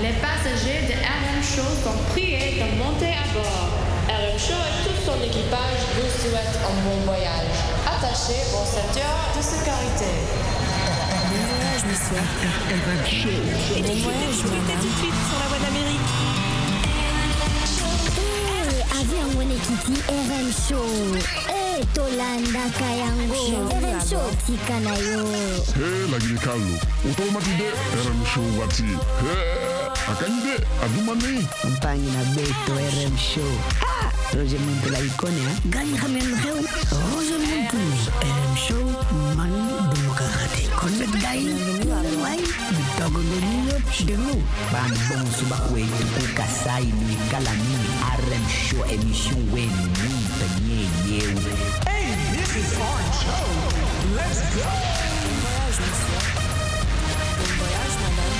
Les passagers de RM Show sont priés de monter à bord. RM Show et tout son équipage vous souhaitent un bon voyage. Attachez vos ceintures de sécurité. Bon voyage, monsieur. RM Show. Bon voyage, madame. Tout de suite sur la voie d'Amérique. Avion Wenekiti RM Show. Tolanda Kayango. RM Show Tikanayo. Hey, lagi Carlo. Automatide RM Show wati. Hey, akande adumani. Mpangi na beto RM Show. Roger Muntu la ikone ha. Gani khamen kheu. Roger Muntu RM Show man demokrati. Connect dai. Wai. Bitago nyo delu. Ban bon suba kwetu kukasai ni kalami RM Show emission wen ni tanye yeu. Hey, this is Orange Show. Let's go. Bon voyage, monsieur. Bon voyage, madame.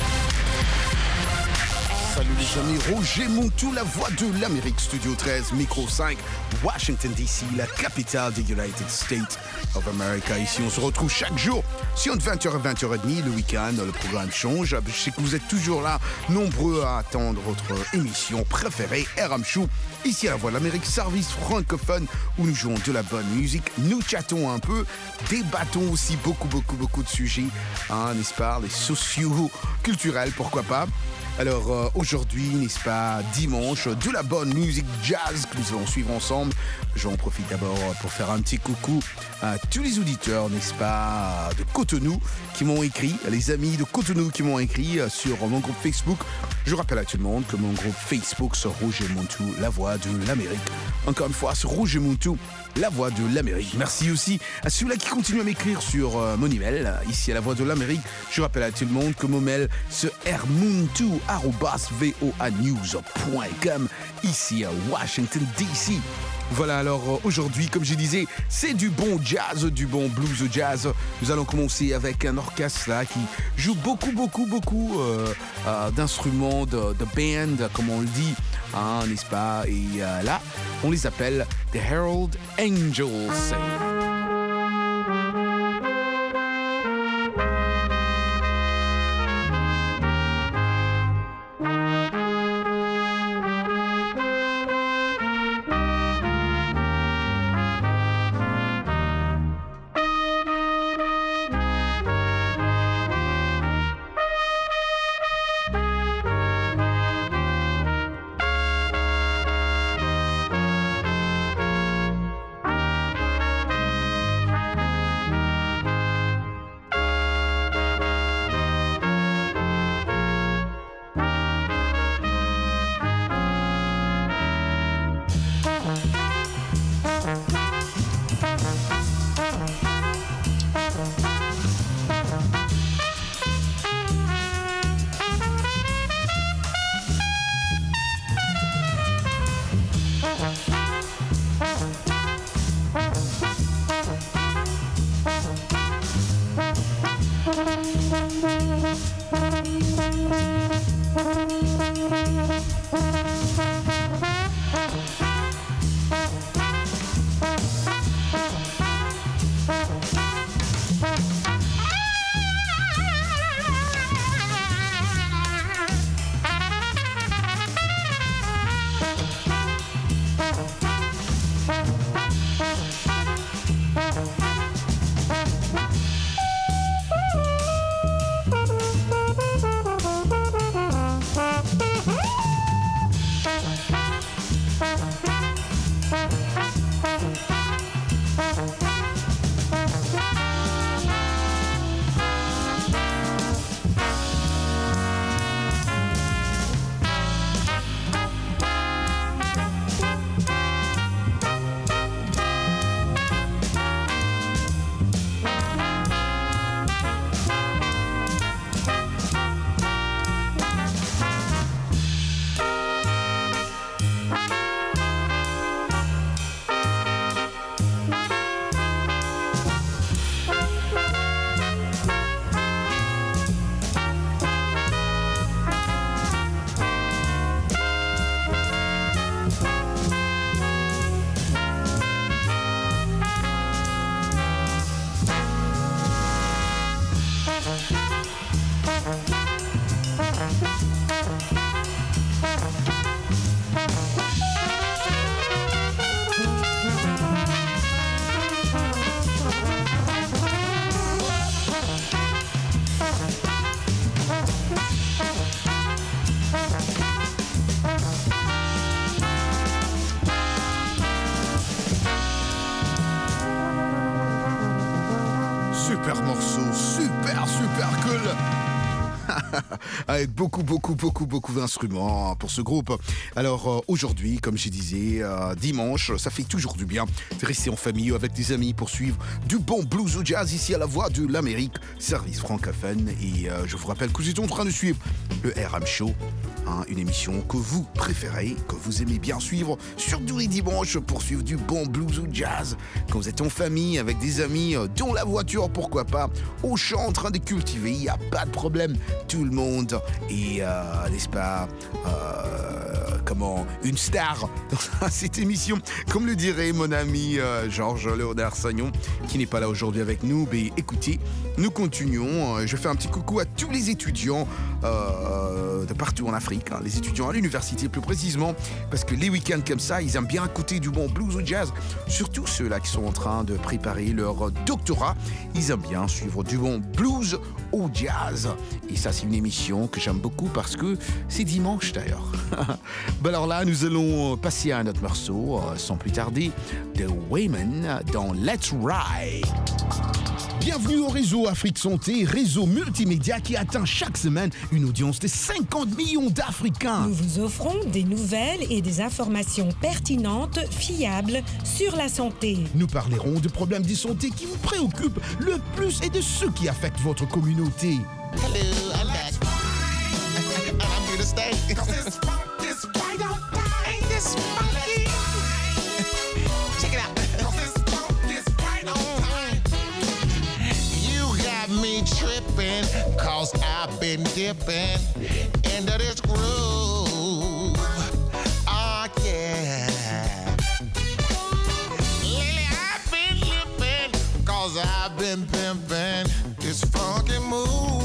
Salut les amis, Roger Montou, la voix de l'Amérique, Studio 13, Micro 5, Washington DC, la capitale des United States of America. Ici, on se retrouve chaque jour, sur 20h à 20h30, le week-end, le programme change. Je sais que vous êtes toujours là, nombreux à attendre votre émission préférée, RM Show, ici à la voix de l'Amérique, service francophone, où nous jouons de la bonne musique, nous chattons un peu, débattons aussi beaucoup de sujets, hein, n'est-ce pas, les socio-culturels, pourquoi pas. Alors aujourd'hui, n'est-ce pas, dimanche, de la bonne musique jazz que nous allons suivre ensemble. J'en profite d'abord pour faire un petit coucou à tous les auditeurs, n'est-ce pas, de Cotonou qui m'ont écrit, les amis de Cotonou qui m'ont écrit sur mon groupe Facebook. Je rappelle à tout le monde que mon groupe Facebook c'est Roger Montou, la voix de l'Amérique. Encore une fois, c'est Roger Montou, la voix de l'Amérique. Merci aussi à ceux-là qui continuent à m'écrire sur mon email, ici à la voix de l'Amérique. Je rappelle à tout le monde que mon mail c'est rmontou@voanews.com ici à Washington DC. Voilà, alors aujourd'hui, comme je disais, c'est du bon jazz, du bon blues jazz. Nous allons commencer avec un orchestre là qui joue beaucoup d'instruments de band, comme on le dit, hein, n'est-ce pas? Et là, on les appelle The Herald Angels. avec beaucoup d'instruments pour ce groupe. Alors aujourd'hui, comme je disais, dimanche, ça fait toujours du bien de rester en famille ou avec des amis pour suivre du bon blues ou jazz ici à la Voix de l'Amérique, service francophone. Et je vous rappelle que vous êtes en train de suivre le RM Show, une émission que vous préférez, que vous aimez bien suivre, surtout les dimanches pour suivre du bon blues ou jazz. Quand vous êtes en famille, avec des amis, dans la voiture, pourquoi pas, au champ en train de cultiver, il n'y a pas de problème. Tout le monde est, n'est-ce pas, une star dans cette émission, comme le dirait mon ami Georges Léonard Sagnon, qui n'est pas là aujourd'hui avec nous. Mais écoutez, nous continuons. Je fais un petit coucou à tous les étudiants de partout en Afrique, les étudiants à l'université plus précisément, parce que les week-ends comme ça, ils aiment bien écouter du bon blues ou jazz, surtout ceux-là qui sont en train de préparer leur doctorat. Ils aiment bien suivre du bon blues ou jazz. Et ça, c'est une émission que j'aime beaucoup parce que c'est dimanche d'ailleurs. Alors là, nous allons passer à un autre morceau, sans plus tarder, de Wayman dans Let's Ride. Bienvenue au réseau Afrique Santé, réseau multimédia qui atteint chaque semaine une audience de 50 millions d'Africains. Nous vous offrons des nouvelles et des informations pertinentes, fiables sur la santé. Nous parlerons de problèmes de santé qui vous préoccupent le plus et de ceux qui affectent votre communauté. Hello, I'm back. And I'm here to stay. This right on time. This funky. Check it out. This right on time. You got me tripping, cause I've been dipping into this groove. Oh, yeah. Lately I've been lipping, cause I've been pimping this funky move.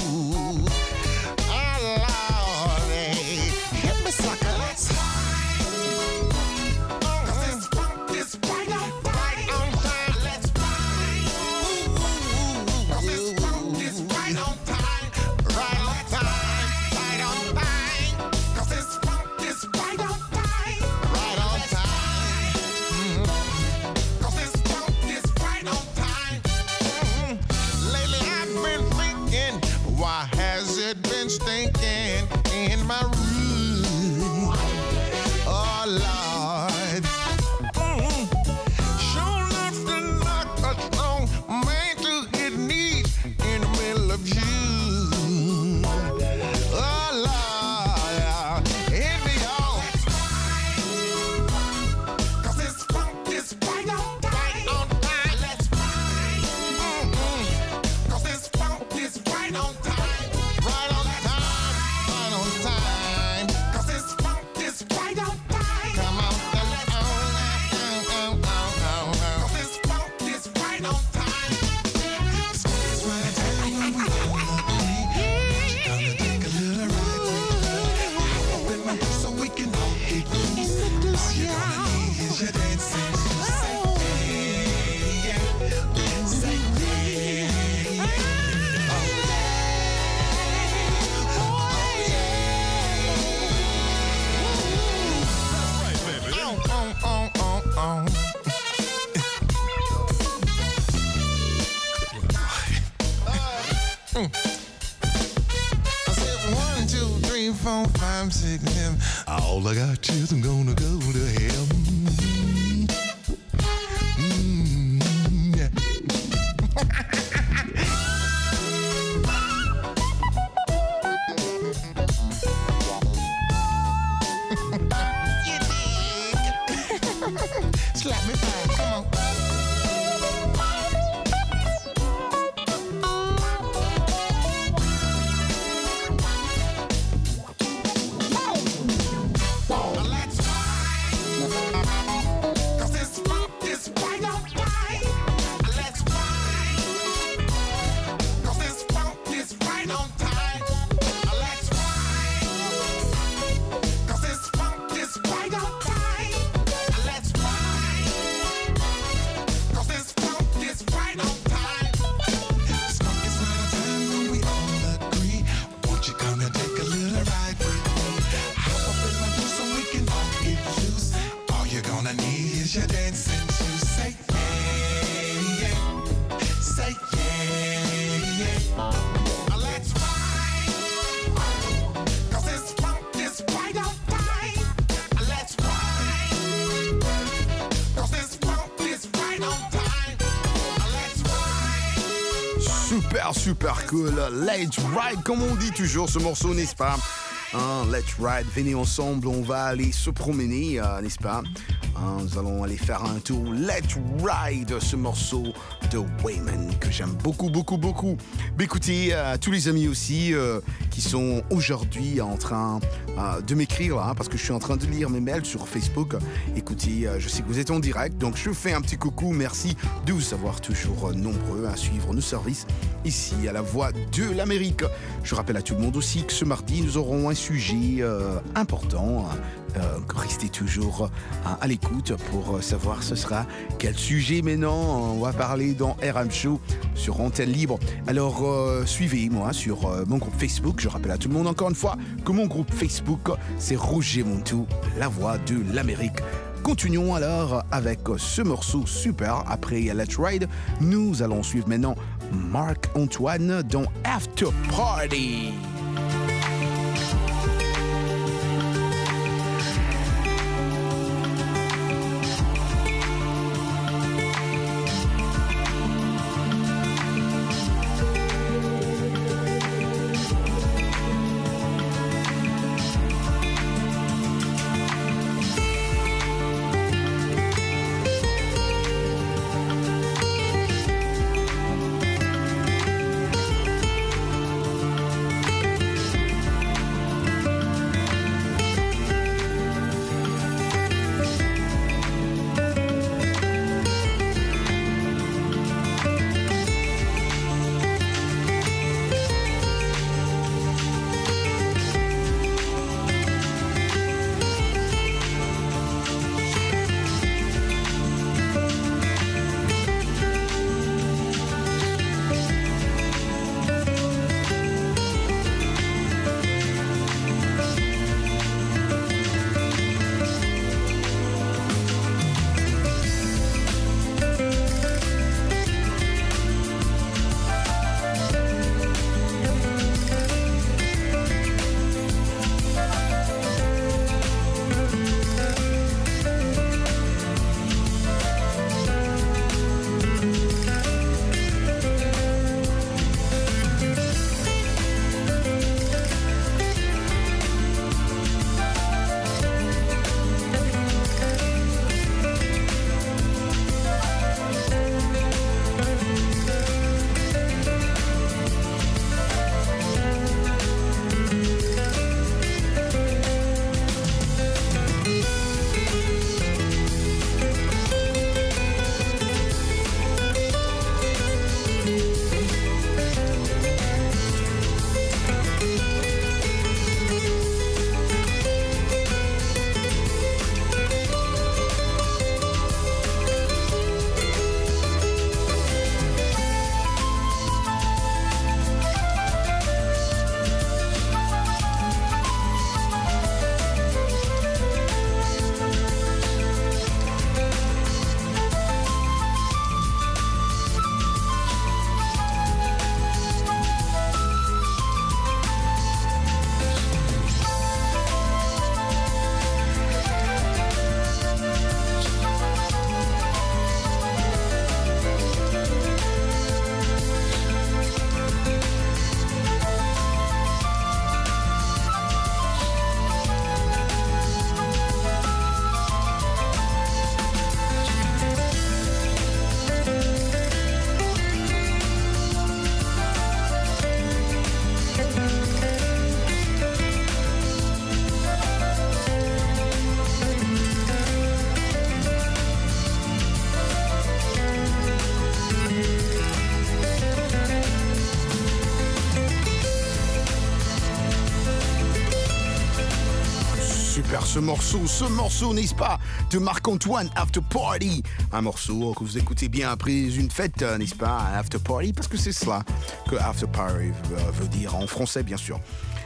Stinking in my room. Oh Lord, sure enough to knock a strong man to his knees in the middle of June. Oh Lord, hit me on. Cause this funk is right on time. Right on time. Let's ride. Cause this funk is right on time. All I got is I'm gonna go to heaven. Yeah. You dig? Slap me back, come on. super cool. Let's ride, comme on dit toujours, ce morceau, n'est-ce pas? Let's ride, venez ensemble, on va aller se promener, n'est-ce pas? Nous allons aller faire un tour. Let's ride, ce morceau de Wayman que j'aime beaucoup. Mais écoutez, tous les amis aussi qui sont aujourd'hui en train de m'écrire là, parce que je suis en train de lire mes mails sur Facebook. Écoutez, je sais que vous êtes en direct, donc je fais un petit coucou. Merci de vous savoir toujours nombreux à suivre nos services ici à la Voix de l'Amérique. Je rappelle à tout le monde aussi que ce mardi, nous aurons un sujet important. Restez toujours à l'écoute pour savoir ce sera quel sujet maintenant on va parler dans RM Show sur Antenne Libre. Alors suivez-moi sur mon groupe Facebook. Je rappelle à tout le monde encore une fois que mon groupe Facebook c'est Roger Montou, la Voix de l'Amérique. Continuons alors avec ce morceau super. Après Let's Ride, nous allons suivre maintenant Marc-Antoine dans After Party. Ce morceau, n'est-ce pas, de Marc-Antoine, After Party. Un morceau que vous écoutez bien après une fête, n'est-ce pas, After Party, parce que c'est cela que After Party veut dire en français, bien sûr.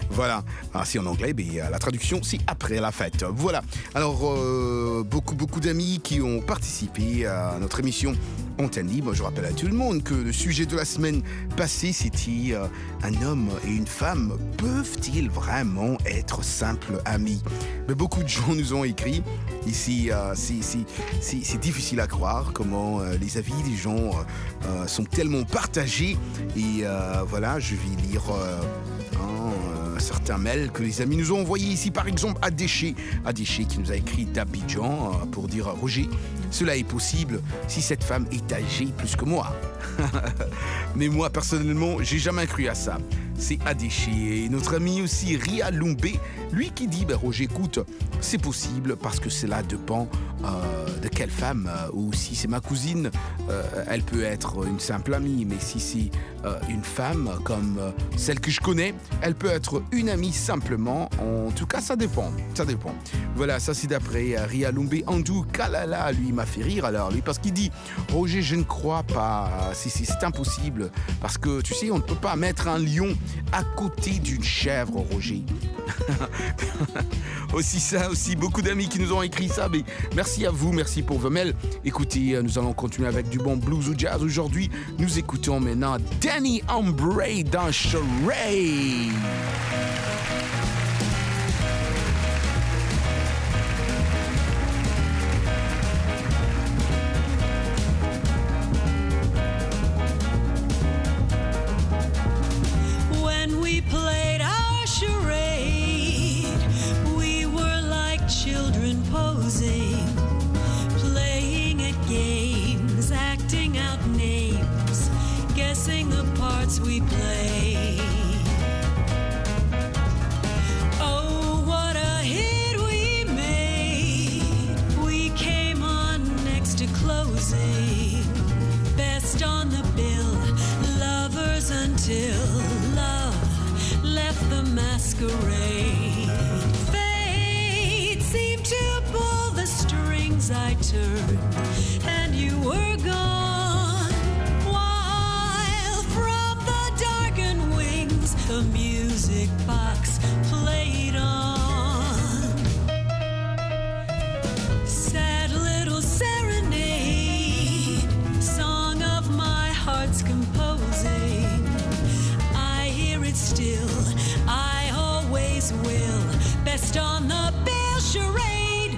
Voilà. Ah, si en anglais, la traduction, c'est après la fête. Voilà. Alors, beaucoup d'amis qui ont participé à notre émission Antenne Libre. Je rappelle à tout le monde que le sujet de la semaine passée, c'était un homme et une femme peuvent-ils vraiment être simples amis? Mais beaucoup de gens nous ont écrit. Ici, c'est difficile à croire comment les avis des gens sont tellement partagés. Et voilà, je vais lire certains mails que les amis nous ont envoyés ici. Par exemple, Adéché qui nous a écrit d'Abidjan pour dire « Roger, cela est possible si cette femme est âgée plus que moi. » Mais moi, personnellement, j'ai jamais cru à ça. C'est Adéché. Et notre ami aussi, Ria Lumbé, lui qui dit Roger, écoute, c'est possible parce que cela dépend de quelle femme. Ou si c'est ma cousine, elle peut être une simple amie. Mais si c'est une femme comme celle que je connais, elle peut être une amie simplement. En tout cas, ça dépend. Voilà, ça c'est d'après Ria Lumbé. Andou Kalala, lui, m'a fait rire alors, lui, parce qu'il dit Roger, je ne crois pas. C'est impossible. Parce que, tu sais, on ne peut pas mettre un lion à côté d'une chèvre, Roger. aussi, beaucoup d'amis qui nous ont écrit ça. Mais merci à vous, merci pour vos mails. Écoutez, nous allons continuer avec du bon blues ou jazz. Aujourd'hui, nous écoutons maintenant Danny Ombre dans Charade. We play. Oh, what a hit we made. We came on next to closing. Best on the bill, lovers until love left the masquerade. Fate seemed to pull the strings I turned, and you were gone. The music box played on. Sad little serenade, song of my heart's composing. I hear it still, I always will. Best on the bill, charade.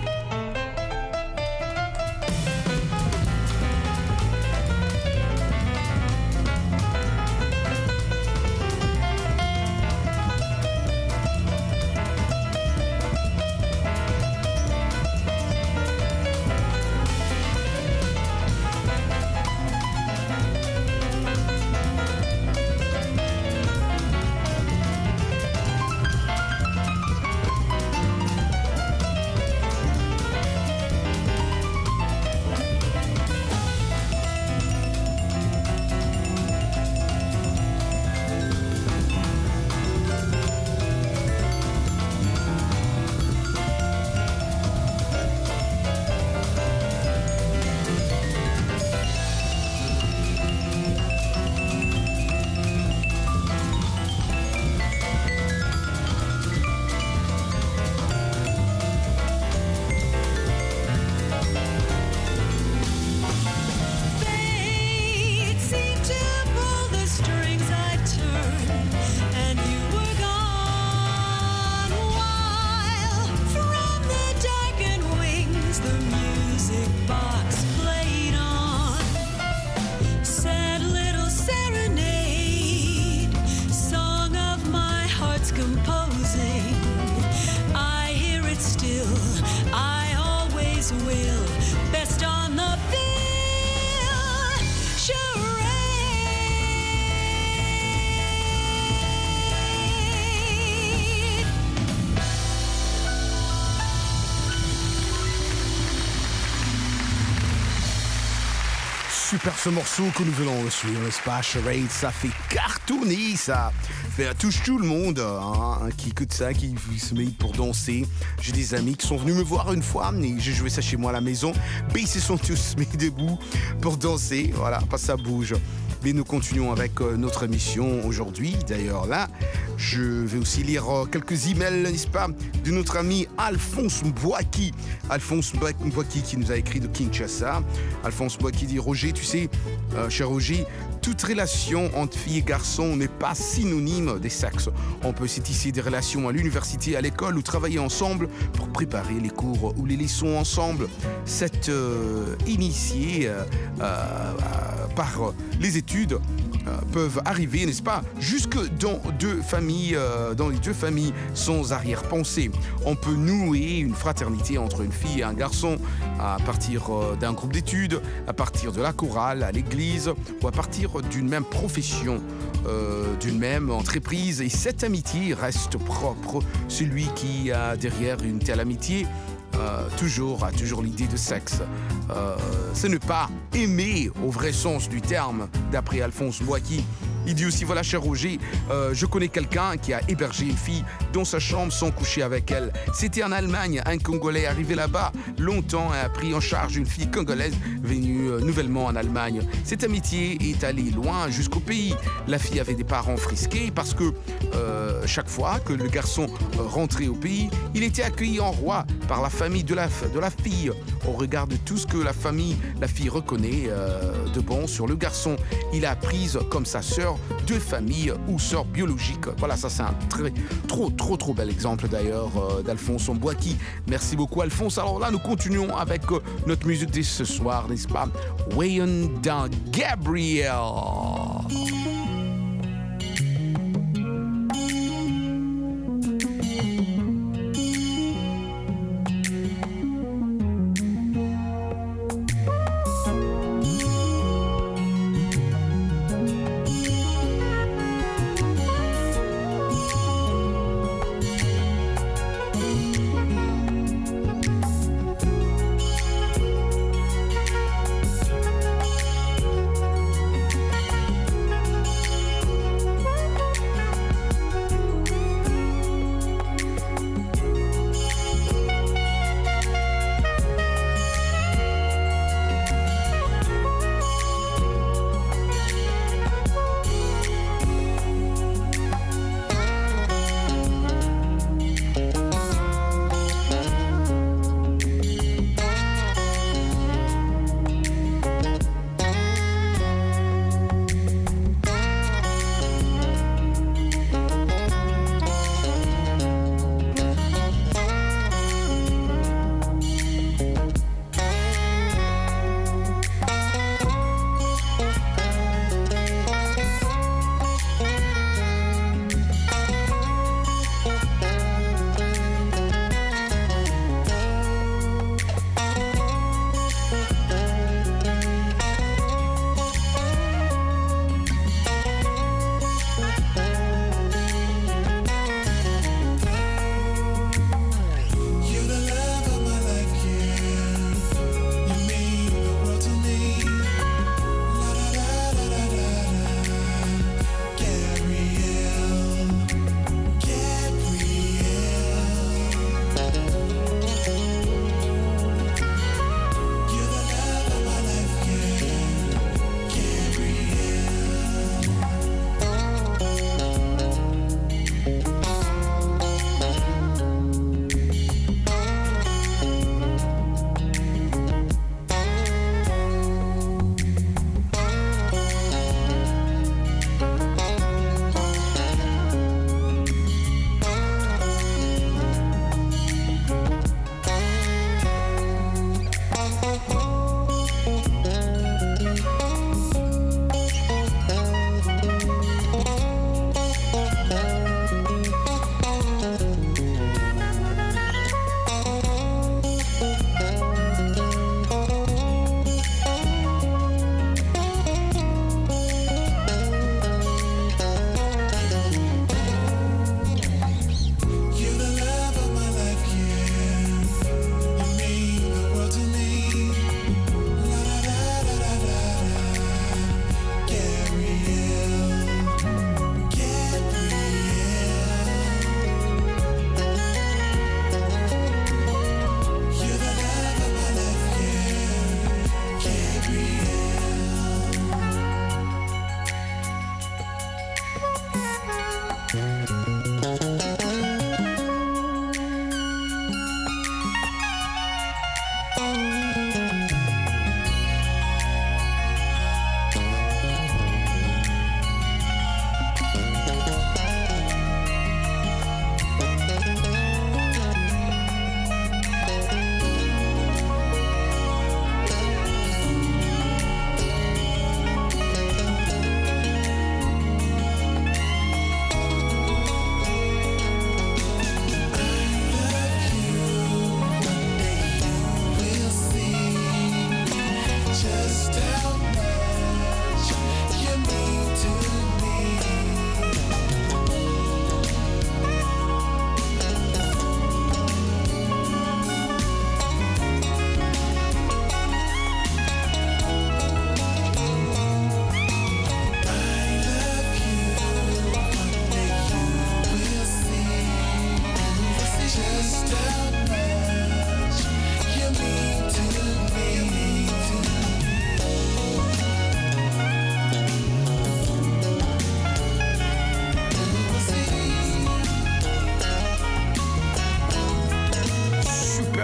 Super ce morceau que nous venons de suivre, n'est-ce pas? Charade, ça fait cartonner, ça touche tout le monde qui écoute ça, qui se met pour danser. J'ai des amis qui sont venus me voir une fois et j'ai joué ça chez moi à la maison. Mais ils se sont tous mis debout pour danser, voilà, parce que ça bouge. Mais nous continuons avec notre émission aujourd'hui. D'ailleurs, là, je vais aussi lire quelques emails, n'est-ce pas, de notre ami Alphonse Mbouaki. Alphonse Mbouaki qui nous a écrit de Kinshasa. Alphonse Mbouaki dit: Roger, tu sais, cher Roger, toute relation entre filles et garçons n'est pas synonyme des sexes. On peut tisser des relations à l'université, à l'école ou travailler ensemble pour préparer les cours ou les leçons ensemble. Cette initiée par les études peuvent arriver, n'est-ce pas, jusque dans les deux familles sans arrière-pensée. On peut nouer une fraternité entre une fille et un garçon à partir d'un groupe d'études, à partir de la chorale, à l'église ou à partir d'une même profession, d'une même entreprise. Et cette amitié reste propre. Celui qui a derrière une telle amitié a toujours l'idée de sexe. Ce n'est pas aimer au vrai sens du terme, d'après Alphonse Mbouaki. Il dit aussi: voilà, cher Roger, je connais quelqu'un qui a hébergé une fille dans sa chambre sans coucher avec elle. C'était en Allemagne, un Congolais arrivé là-bas longtemps a pris en charge une fille congolaise venue nouvellement en Allemagne. Cette amitié est allée loin jusqu'au pays. La fille avait des parents frisqués parce que chaque fois que le garçon rentrait au pays, il était accueilli en roi par la famille de la fille. Au regard de tout ce que la fille reconnaît de bon sur le garçon, il a prise comme sa sœur de famille ou sœur biologique. Voilà, ça c'est un trop bel exemple d'ailleurs d'Alphonse Mbouaki. Merci beaucoup Alphonse. Alors là, nous continuons avec notre musique de ce soir, n'est-ce pas? Wayan dans Gabriel.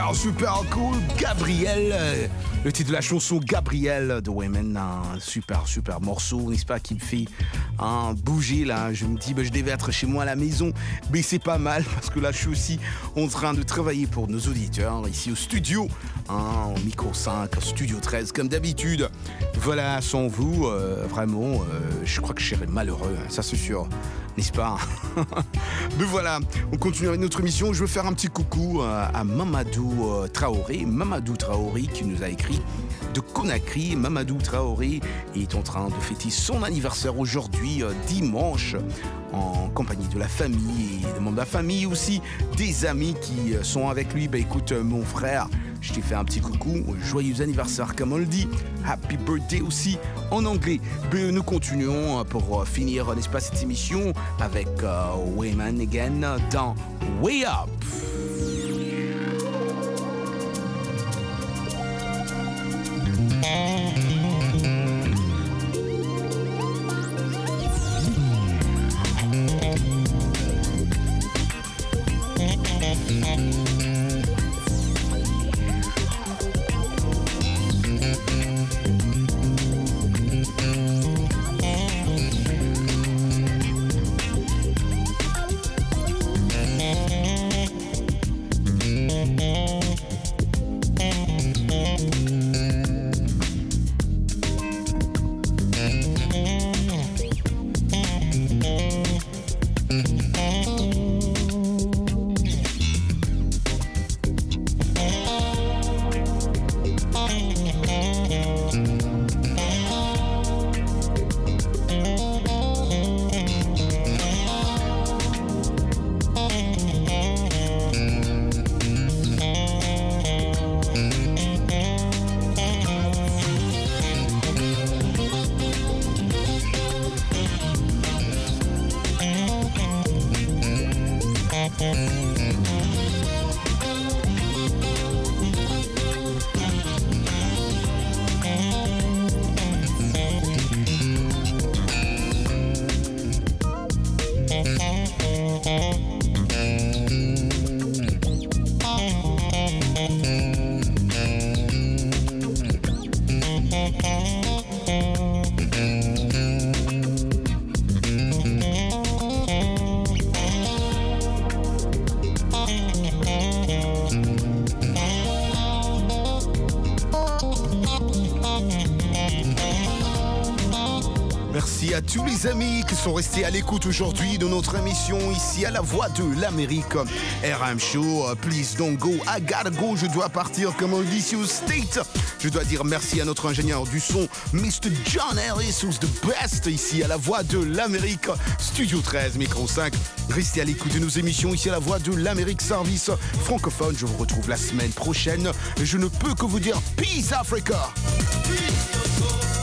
super cool. Gabriel, le titre de la chanson Gabriel de Women, un super morceau, n'est-ce pas, qui me fait bouger là. Je me dis, je devais être chez moi à la maison, mais c'est pas mal parce que là je suis aussi en train de travailler pour nos auditeurs ici au studio, au micro 5, studio 13 comme d'habitude. Voilà, sans vous, vraiment, je crois que je serais malheureux, ça c'est sûr. N'est-ce pas? Mais voilà, on continue avec notre émission. Je veux faire un petit coucou à Mamadou Traoré. Mamadou Traoré qui nous a écrit de Conakry. Mamadou Traoré est en train de fêter son anniversaire aujourd'hui, dimanche, en compagnie de la famille et des membres de la famille aussi, des amis qui sont avec lui. Écoute, mon frère, je t'ai fait un petit coucou, joyeux anniversaire comme on le dit, happy birthday aussi en anglais. Nous continuons pour finir, n'est-ce pas, cette émission avec Wayman again dans Way Up. Merci à tous les amis qui sont restés à l'écoute aujourd'hui de notre émission ici à la Voix de l'Amérique. RM Show, please don't go, I gotta go, je dois partir comme on dit ici au State. Je dois dire merci à notre ingénieur du son, Mr. John Harris, who's the best, ici à la Voix de l'Amérique, Studio 13, Micro 5. Restez à l'écoute de nos émissions ici à la Voix de l'Amérique, service francophone. Je vous retrouve la semaine prochaine. Je ne peux que vous dire Peace Africa. Peace.